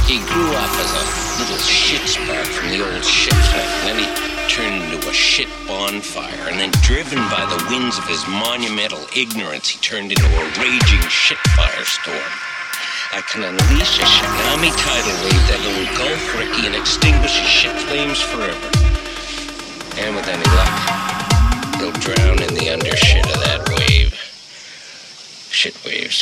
He grew up as a little shit spark from the old shit flame, and then he turned into a shit bonfire, and then driven by the winds of his monumental ignorance, he turned into a raging shit firestorm. I can unleash a tsunami tidal wave that'll engulf Ricky and extinguish his shit flames forever. And with any luck, he'll drown in the undershit of that wave. Shit waves.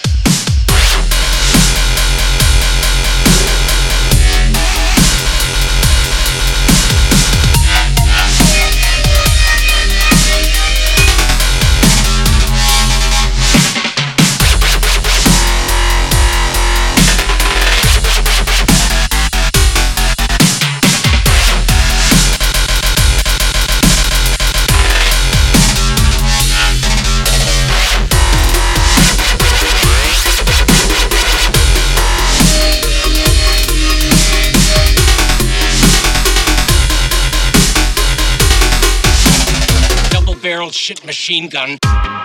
Barreled shit machine gun.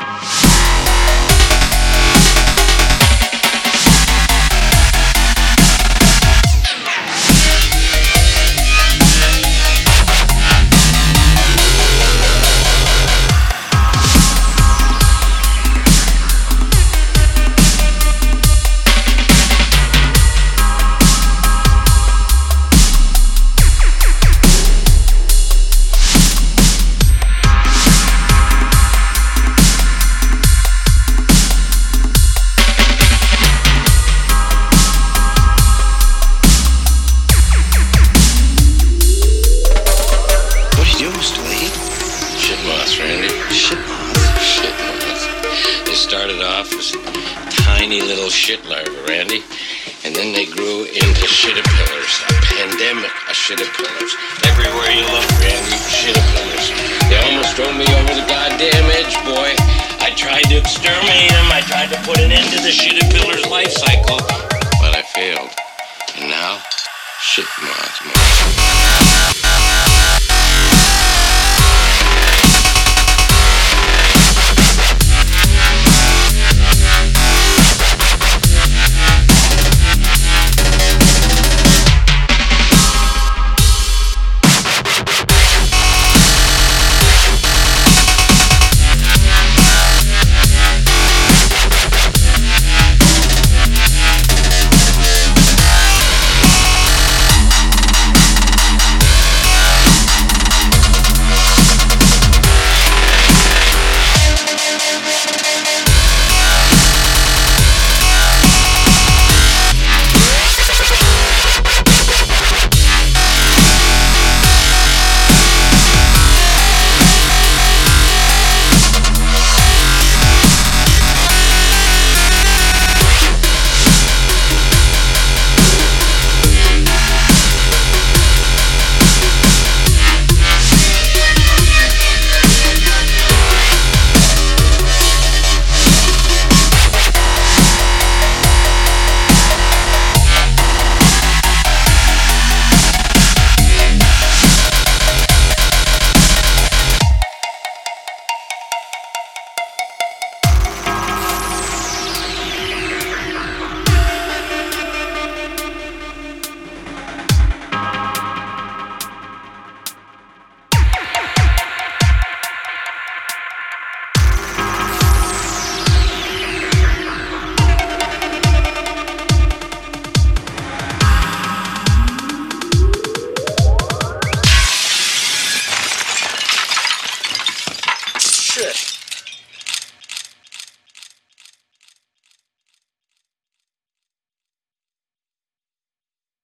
Started off as tiny little shit larvae, Randy, and then they grew into shitapillars, a pandemic of shitapillars. Everywhere you look, Randy, shitapillars. They almost drove me over the goddamn edge, boy. I tried to exterminate them. I tried to put an end to the shitapillar's life cycle, but I failed. And now, shit moths. Shit.